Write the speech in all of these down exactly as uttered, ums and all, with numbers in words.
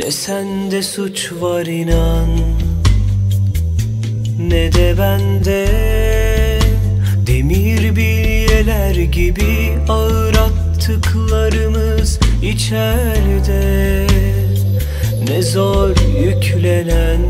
Ne sende suç var inan, ne de bende. Demir bilyeler gibi ağır attıklarımız içeride. Ne zor yüklenen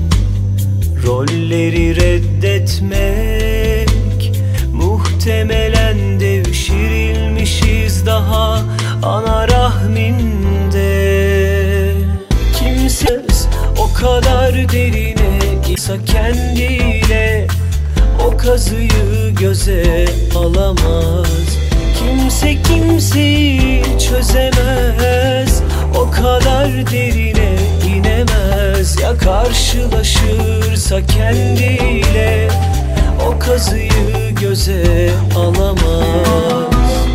rolleri reddetmek. Muhtemelen devşirilmişiz daha ana rahminde. Kimsesiz o kadar derine ise kendiyle o kazıyı göze alamaz. Kimse kimseyi çözemez, o kadar derine inemez. Ya karşılaşırsa kendiyle o kazıyı göze alamaz.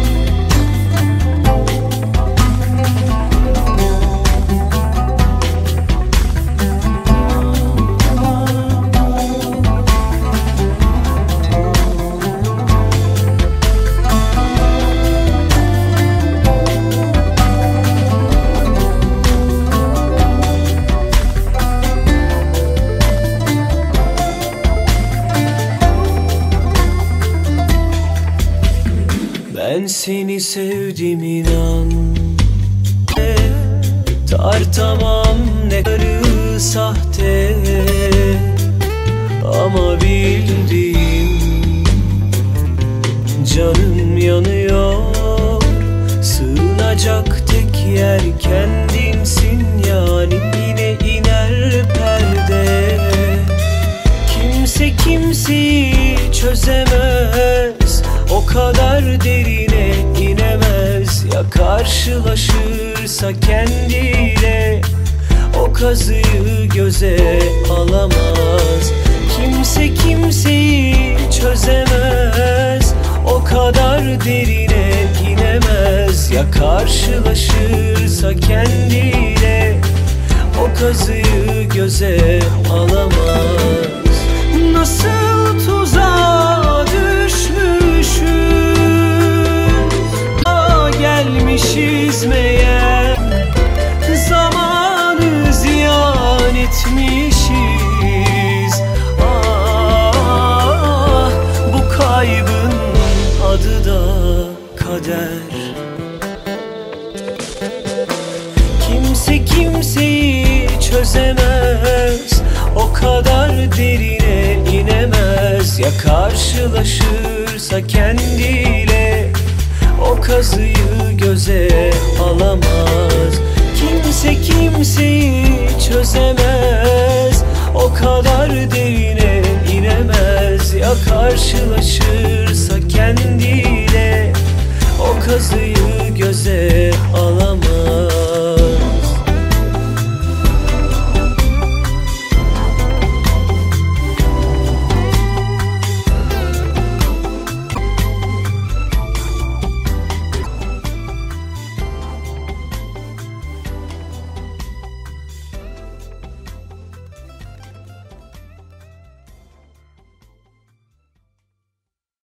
Ben seni sevdim inan, tartamam ne kadarı sahte. Ama bildiğim canım yanıyor. Sığınacak tek yer kendinsin, yani yine iner perde. Kimse kimseyi çözemez, o kadar derine inemez. Ya karşılaşırsa kendiyle o kazıyı göze alamaz. Kimse kimseyi çözemez, o kadar derine inemez. Ya karşılaşırsa kendiyle o kazıyı göze alamaz. Nasıl tuzağa düşmüşüz, a gelmişiz meğer. Zamanı ziyan etmişiz. Ah, bu kaybın adı da kader. Kimse kimseyi çözemez, o kadar derine inemez. Ya karşılaşırsa kendiyle o kazıyı göze alamaz. Kimse kimseyi çözemez, o kadar derine inemez. Ya karşılaşırsa kendiyle o kazıyı göze alamaz.